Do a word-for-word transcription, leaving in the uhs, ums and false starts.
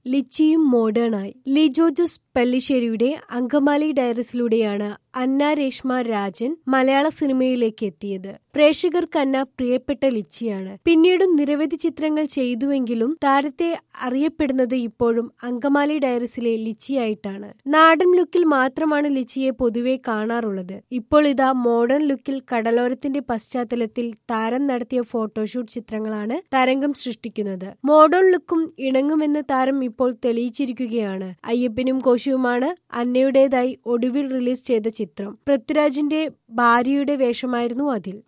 ലിച്ചിയും മോഡേണായി. ലിജോ ജോസ് പല്ലിശ്ശേരിയുടെ അങ്കമാലി ഡയറീസിലൂടെയാണ് അന്ന രേഷ്മ രാജൻ മലയാള സിനിമയിലേക്ക് എത്തിയത്. പ്രേക്ഷകർക്ക് അന്ന പ്രിയപ്പെട്ട ലിച്ചിയാണ്. പിന്നീടും നിരവധി ചിത്രങ്ങൾ ചെയ്തുവെങ്കിലും താരത്തെ അറിയപ്പെടുന്നത് ഇപ്പോഴും അങ്കമാലി ഡയറീസിലെ ലിച്ചിയായിട്ടാണ്. നാടൻ ലുക്കിൽ മാത്രമാണ് ലിച്ചിയെ പൊതുവെ കാണാറുള്ളത്. ഇപ്പോൾ ഇതാ മോഡേൺ ലുക്കിൽ കടലോരത്തിന്റെ പശ്ചാത്തലത്തിൽ താരം നടത്തിയ ഫോട്ടോഷൂട്ട് ചിത്രങ്ങളാണ് തരംഗം സൃഷ്ടിക്കുന്നത്. മോഡേൺ ലുക്കും ഇണങ്ങുമെന്ന് താരം ഇപ്പോൾ തെളിയിച്ചിരിക്കുകയാണ്. അയ്യപ്പനും കോശിയുമാണ് അന്നയുടേതായി ഒടുവിൽ റിലീസ് ചെയ്ത ചിത്രം. പൃഥ്വിരാജിന്റെ ഭാര്യയുടെ വേഷമായിരുന്നു അതിൽ.